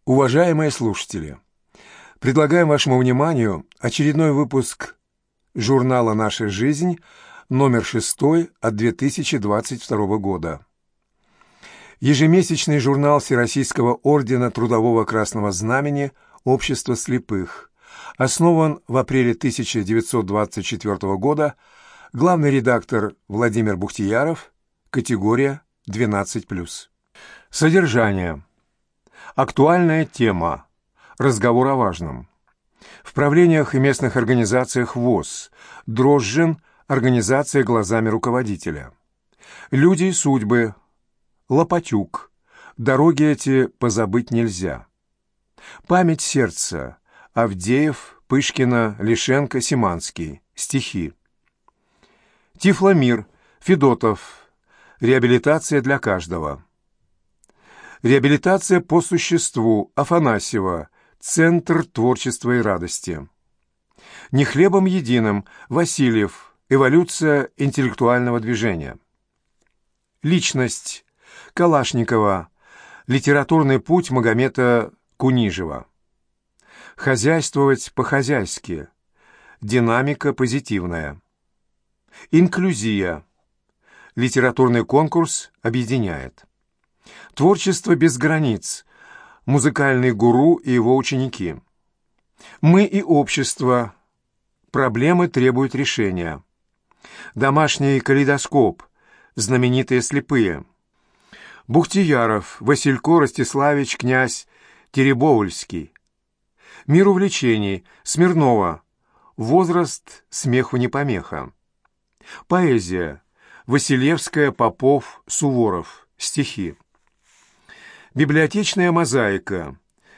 Уважаемые слушатели, предлагаем вашему вниманию очередной выпуск журнала «Наша жизнь», номер 6 от 2022 года. Ежемесячный журнал Всероссийского ордена Трудового Красного Знамени «Общество слепых». Основан в апреле 1924 года, главный редактор Владимир Бухтияров, категория 12+. Содержание. Актуальная тема. Разговор о важном. В правлениях и местных организациях ВОС. Дрожжин. Организация глазами руководителя. Люди и судьбы. Лопатюк. Дороги эти позабыть нельзя. Память сердца. Авдеев, Пышкина, Лишенко, Симанский. Стихи. Тифломир. Федотов. Реабилитация для каждого. Реабилитация по существу. Афанасьева. Центр творчества и радости. Не хлебом единым. Васильев. Эволюция интеллектуального движения. Личность. Калашникова. Литературный путь Магомета Кунижева. Хозяйствовать по-хозяйски. Динамика позитивная. Инклюзия. Литературный конкурс объединяет. Творчество без границ. Музыкальный гуру и его ученики. Мы и общество. Проблемы требуют решения. Домашний калейдоскоп. Знаменитые слепые. Бухтияров, Василько, Ростиславич, князь Теребовльский. Мир увлечений. Смирнова. Возраст смеху не помеха. Поэзия. Василевская, Попов, Суворов. Стихи. Библиотечная мозаика.